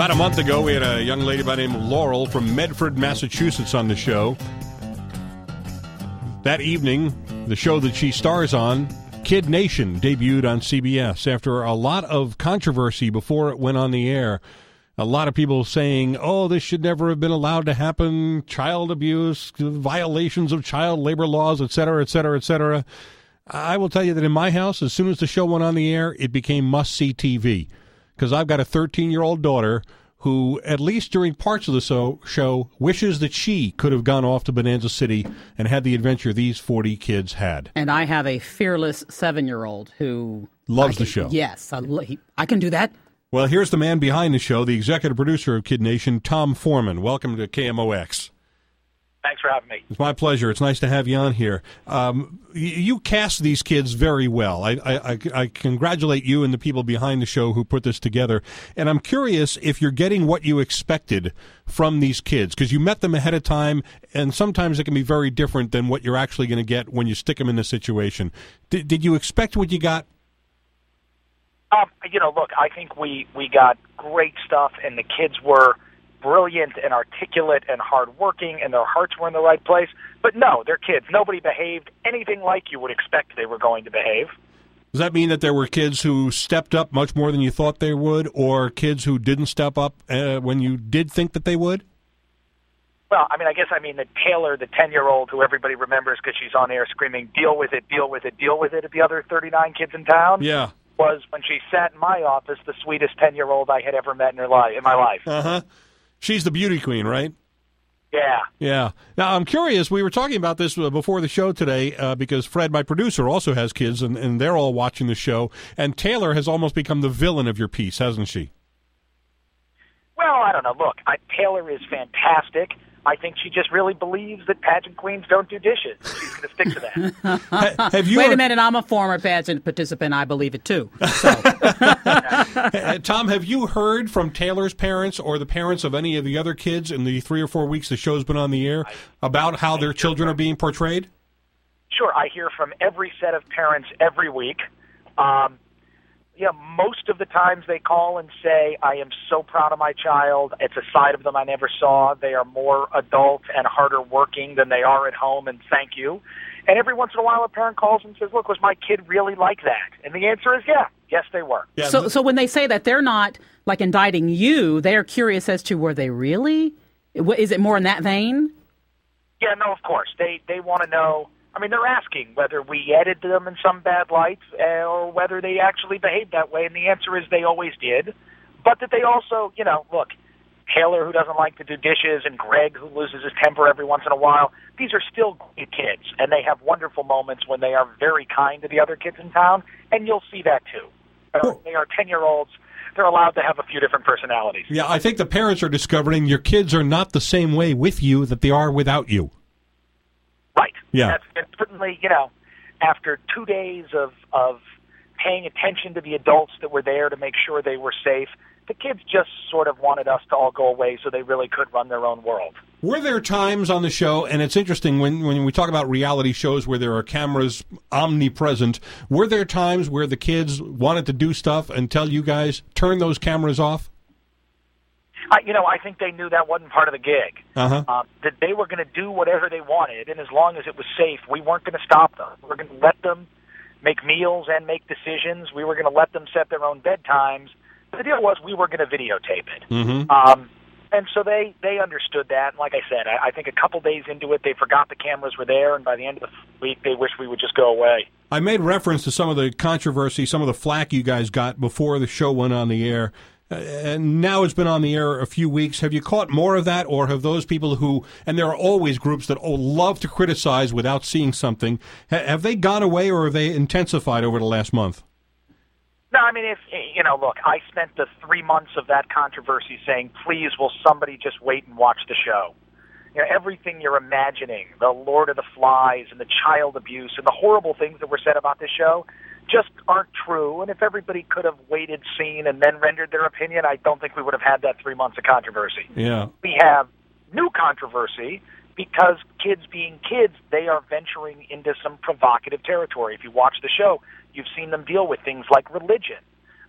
About a month ago, we had a young lady by the name of Laurel from Medford, Massachusetts on the show. That evening, the show that she stars on, Kid Nation, debuted on CBS after a lot of controversy before it went on the air. A lot of people saying, oh, this should never have been allowed to happen, child abuse, violations of child labor laws, et cetera, et cetera, et cetera. I will tell you that in my house, as soon as the show went on the air, it became must-see TV. Because I've got a 13-year-old daughter who, at least during parts of the show, wishes that she could have gone off to Bonanza City and had the adventure these 40 kids had. And I have a fearless 7-year-old who... Loves the show. Yes, I can do that. Well, here's the man behind the show, the executive producer of Kid Nation, Tom Foreman. Welcome to KMOX. Thanks for having me. It's my pleasure. It's nice to have you on here. You cast these kids very well. I congratulate you and the people behind the show who put this together. And I'm curious if you're getting what you expected from these kids, because you met them ahead of time, and sometimes it can be very different than what you're actually going to get when you stick them in the situation. Did you expect what you got? Look, I think we got great stuff, and the kids were brilliant and articulate and hardworking, and their hearts were in the right place. But no, they're kids. Nobody behaved anything like you would expect they were going to behave. Does that mean that there were kids who stepped up much more than you thought they would, or kids who didn't step up when you did think that they would? Well, I mean that Taylor, the 10-year-old who everybody remembers because she's on air screaming, deal with it, deal with it, deal with it, at the other 39 kids in town. Yeah. Was, when she sat in my office, the sweetest 10-year-old I had ever met in my life. Uh-huh. She's the beauty queen, right? Yeah. Yeah. Now, I'm curious, we were talking about this before the show today because Fred, my producer, also has kids, and they're all watching the show, and Taylor has almost become the villain of your piece, hasn't she? Well, I don't know. Look, Taylor is fantastic. I think she just really believes that pageant queens don't do dishes. She's going to stick to that. Wait a minute, I'm a former pageant participant. I believe it, too. So. Tom, have you heard from Taylor's parents or the parents of any of the other kids in the 3 or 4 weeks the show's been on the air about how their children are being portrayed? Sure. I hear from every set of parents every week. Most of the times they call and say, I am so proud of my child. It's a side of them I never saw. They are more adult and harder working than they are at home, and thank you. And every once in a while a parent calls and says, look, was my kid really like that? And the answer is yes, they were. Yeah. So when they say that, they're not like indicting you. They're curious as to were they really? Is it more in that vein? Yeah, no, of course. They want to know. I mean, they're asking whether we edited them in some bad lights or whether they actually behaved that way, and the answer is they always did. But that they also, look, Taylor, who doesn't like to do dishes, and Greg, who loses his temper every once in a while, these are still great kids, and they have wonderful moments when they are very kind to the other kids in town, and you'll see that too. They are 10-year-olds. They're allowed to have a few different personalities. Yeah, I think the parents are discovering your kids are not the same way with you that they are without you. Right. Yeah. That's certainly, after 2 days of paying attention to the adults that were there to make sure they were safe, the kids just sort of wanted us to all go away so they really could run their own world. Were there times on the show, and it's interesting when we talk about reality shows where there are cameras omnipresent, were there times where the kids wanted to do stuff and tell you guys, turn those cameras off? I think they knew that wasn't part of the gig. Uh-huh. That they were going to do whatever they wanted, and as long as it was safe, we weren't going to stop them. We were going to let them make meals and make decisions. We were going to let them set their own bedtimes. But the deal was we were going to videotape it. Mm-hmm. And so they understood that. And like I said, I think a couple days into it, they forgot the cameras were there, and by the end of the week, they wished we would just go away. I made reference to some of the controversy, some of the flack you guys got before the show went on the air. And now it's been on the air a few weeks. Have you caught more of that, or have those people who, and there are always groups that love to criticize without seeing something, have they gone away or have they intensified over the last month? No, I mean, look, I spent the 3 months of that controversy saying, please, will somebody just wait and watch the show? Everything you're imagining, the Lord of the Flies and the child abuse and the horrible things that were said about this show just aren't true. And if everybody could have waited, seen, and then rendered their opinion, I don't think we would have had that 3 months of controversy. Yeah. We have new controversy because kids being kids, they are venturing into some provocative territory. If you watch the show, you've seen them deal with things like religion,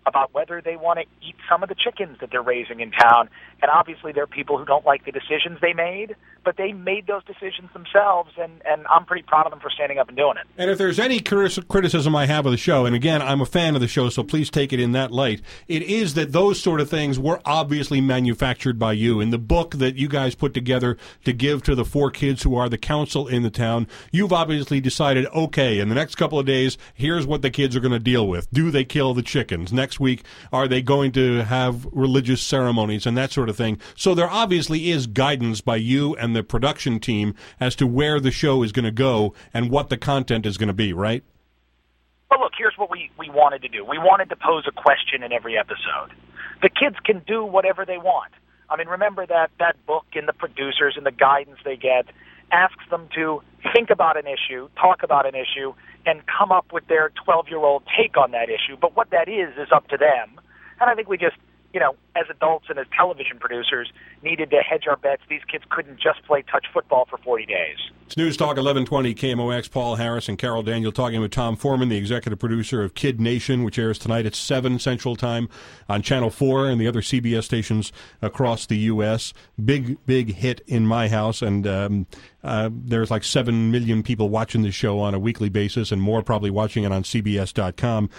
about whether they want to eat some of the chickens that they're raising in town. And obviously there are people who don't like the decisions they made, but they made those decisions themselves, and I'm pretty proud of them for standing up and doing it. And if there's any criticism I have of the show, and again, I'm a fan of the show, so please take it in that light, it is that those sort of things were obviously manufactured by you. In the book that you guys put together to give to the 4 kids who are the council in the town, you've obviously decided, okay, in the next couple of days, here's what the kids are going to deal with. Do they kill the chickens? Next week, are they going to have religious ceremonies and that sort of thing? So there obviously is guidance by you and the production team as to where the show is going to go and what the content is going to be, right? Well, look, here's what we wanted to do. We wanted to pose a question in every episode. The kids can do whatever they want. I mean, remember that book and the producers and the guidance they get asks them to think about an issue, talk about an issue, and come up with their 12-year-old take on that issue. But what that is up to them. And I think we just, as adults and as television producers, needed to hedge our bets. These kids couldn't just play touch football for 40 days. It's News Talk 1120 KMOX. Paul Harris and Carol Daniel talking with Tom Foreman, the executive producer of Kid Nation, which airs tonight at 7 Central Time on Channel 4 and the other CBS stations across the U.S. Big hit in my house, and there's like 7 million people watching the show on a weekly basis, and more probably watching it on CBS.com.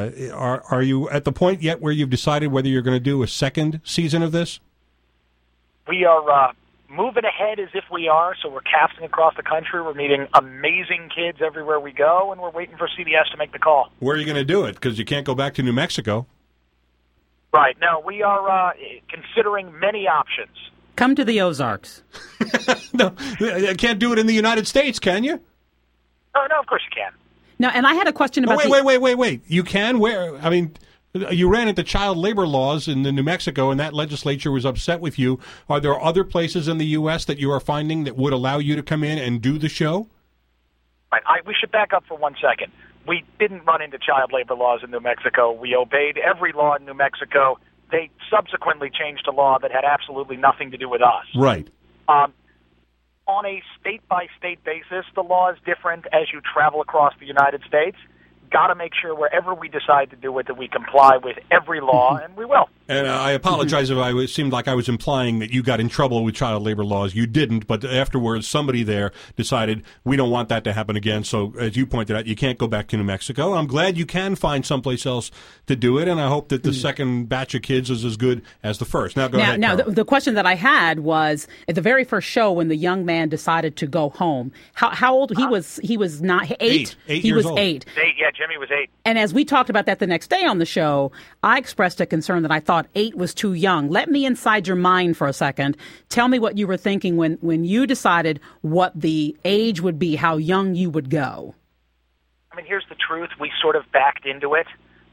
Are you at the point yet where you've decided whether you're going to do a second season of this? We are moving ahead as if we are, so we're casting across the country. We're meeting amazing kids everywhere we go, and we're waiting for CBS to make the call. Where are you going to do it? Because you can't go back to New Mexico. Right. No, we are considering many options. Come to the Ozarks. No, you can't do it in the United States, can you? Oh, no, of course you can. No, and I had a question about Wait. You can? Where? I mean, you ran into child labor laws in New Mexico, and that legislature was upset with you. Are there other places in the U.S. that you are finding that would allow you to come in and do the show? Right. We should back up for 1 second. We didn't run into child labor laws in New Mexico. We obeyed every law in New Mexico. They subsequently changed a law that had absolutely nothing to do with us. Right. On a state-by-state basis, the law is different as you travel across the United States. Got to make sure wherever we decide to do it that we comply with every law, and we will. And I apologize if it seemed like I was implying that you got in trouble with child labor laws. You didn't, but afterwards somebody there decided we don't want that to happen again. So as you pointed out, you can't go back to New Mexico. I'm glad you can find someplace else to do it, and I hope that the second batch of kids is as good as the first. Now, go ahead, Now, Carol. the question that I had was at the very first show when the young man decided to go home. How old he was? He was not 8. 8 he years was old. 8. Yeah, Jimmy was 8. And as we talked about that the next day on the show, I expressed a concern that I thought 8 was too young. Let me inside your mind for a second. Tell me what you were thinking when you decided what the age would be, how young you would go. I mean, here's the truth. We sort of backed into it,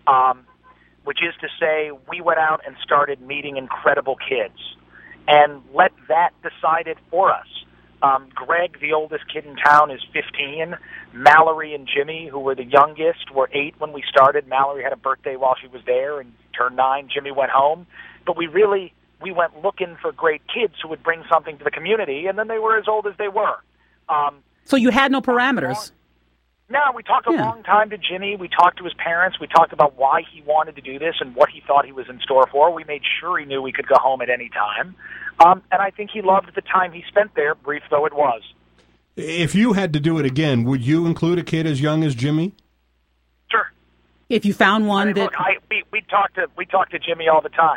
which is to say we went out and started meeting incredible kids and let that decide it for us. Greg, the oldest kid in town, is 15. Mallory and Jimmy, who were the youngest, were 8 when we started. Mallory had a birthday while she was there and turned 9. Jimmy went home. But we went looking for great kids who would bring something to the community, and then they were as old as they were. So you had no parameters? No, we talked a long time to Jimmy. We talked to his parents. We talked about why he wanted to do this and what he thought he was in store for. We made sure he knew we could go home at any time. And I think he loved the time he spent there, brief though it was. If you had to do it again, would you include a kid as young as Jimmy? Sure. If you found one look, we talk to Jimmy all the time.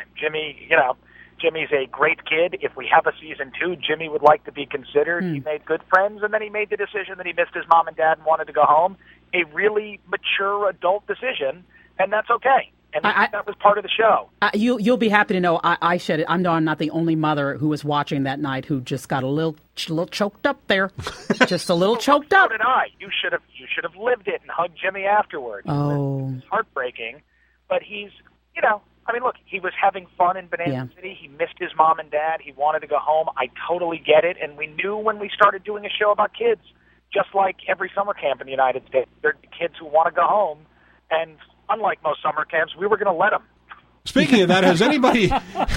Jimmy's a great kid. If we have a season 2, Jimmy would like to be considered. He made good friends, and then he made the decision that he missed his mom and dad and wanted to go home. A really mature adult decision, and that's okay. And that was part of the show. You'll be happy to know I shed it. I know I'm not the only mother who was watching that night who just got a little choked up there, just a little choked up. So did I. You should have lived it and hugged Jimmy afterwards. Oh, it's heartbreaking, but he's look, he was having fun in Bonanza City. He missed his mom and dad. He wanted to go home. I totally get it, and we knew when we started doing a show about kids, just like every summer camp in the United States, there are kids who want to go home, and unlike most summer camps, we were going to let them. Speaking of that, has anybody...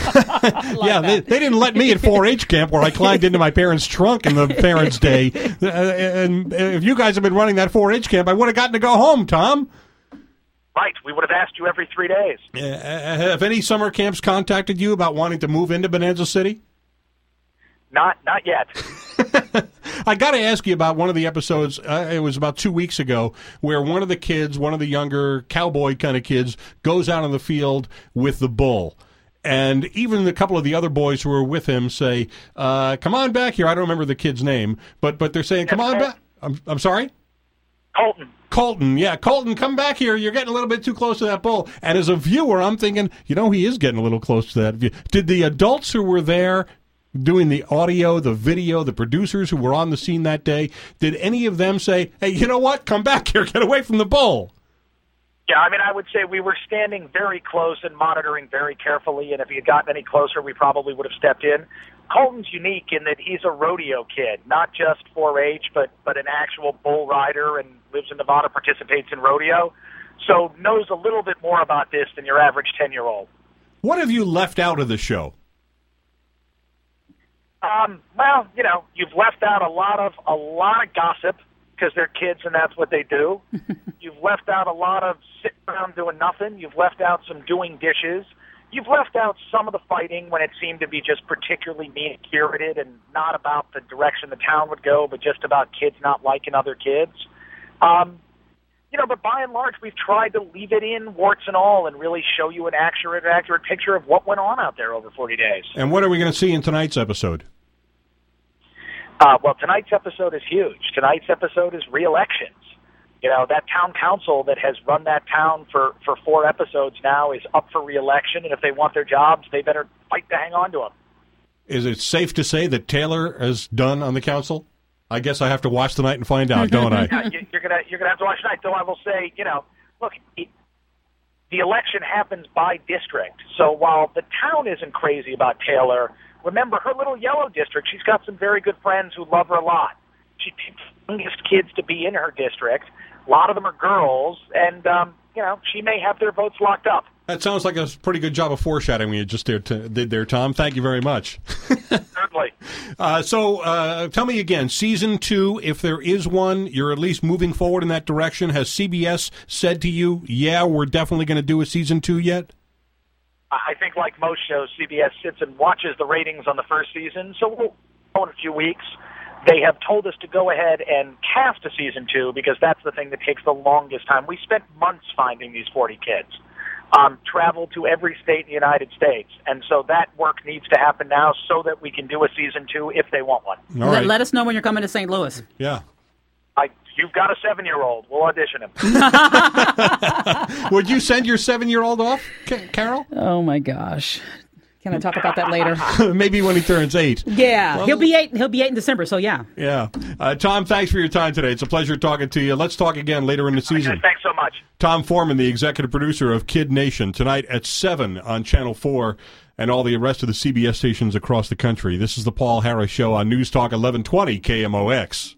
they didn't let me at 4-H camp where I climbed into my parents' trunk in the Parents' Day. And if you guys have been running that 4-H camp, I would have gotten to go home, Tom. Right. We would have asked you every 3 days. Have any summer camps contacted you about wanting to move into Bonanza City? Not yet. I got to ask you about one of the episodes, it was about 2 weeks ago, where one of the kids, one of the younger cowboy kind of kids, goes out on the field with the bull. And even a couple of the other boys who were with him say, come on back here. I don't remember the kid's name, but they're saying, come on back. I'm sorry? Colton, yeah. Colton, come back here. You're getting a little bit too close to that bull. And as a viewer, I'm thinking, he is getting a little close to that view. Did the adults who were there doing the audio, the video, the producers who were on the scene that day, did any of them say, hey, you know what? Come back here. Get away from the bull? Yeah, I would say we were standing very close and monitoring very carefully, and if he had gotten any closer, we probably would have stepped in. Colton's unique in that he's a rodeo kid, not just 4-H, but an actual bull rider, and lives in Nevada, participates in rodeo, so knows a little bit more about this than your average 10-year-old. What have you left out of the show? Well, you've left out a lot of gossip because they're kids and that's what they do. You've left out a lot of sitting around doing nothing. You've left out some doing dishes. You've left out some of the fighting when it seemed to be just particularly mean-spirited and not about the direction the town would go, but just about kids not liking other kids. But by and large, we've tried to leave it in, warts and all, and really show you an accurate picture of what went on out there over 40 days. And what are we going to see in tonight's episode? Well, tonight's episode is huge. Tonight's episode is re-elections. That town council that has run that town for 4 episodes now is up for re-election, and if they want their jobs, they better fight to hang on to them. Is it safe to say that Taylor is done on the council? I guess I have to watch tonight and find out, don't I? Yeah, you're gonna have to watch tonight. Though I will say, look, the election happens by district. So while the town isn't crazy about Taylor, remember her little yellow district. She's got some very good friends who love her a lot. She picks the youngest kids to be in her district. A lot of them are girls, and she may have their votes locked up. That sounds like a pretty good job of foreshadowing you just did there, Tom. Thank you very much. Certainly. So tell me again, Season 2, if there is one, you're at least moving forward in that direction. Has CBS said to you, yeah, we're definitely going to do a Season 2 yet? I think like most shows, CBS sits and watches the ratings on the first season, so we'll know in a few weeks. They have told us to go ahead and cast a Season 2 because that's the thing that takes the longest time. We spent months finding these 40 kids. Traveled to every state in the United States. And so that work needs to happen now so that we can do a Season 2 if they want one. All right. Let us know when you're coming to St. Louis. Yeah. You've got a 7-year-old. We'll audition him. Would you send your 7-year-old off, Carol? Oh, my gosh. Can I talk about that later? Maybe when he turns 8. Yeah, well, he'll be 8 in December, so yeah. Yeah. Tom, thanks for your time today. It's a pleasure talking to you. Let's talk again later in the season. Okay, thanks so much. Tom Foreman, the executive producer of Kid Nation, tonight at 7 on Channel 4 and all the rest of the CBS stations across the country. This is the Paul Harris Show on News Talk 1120 KMOX.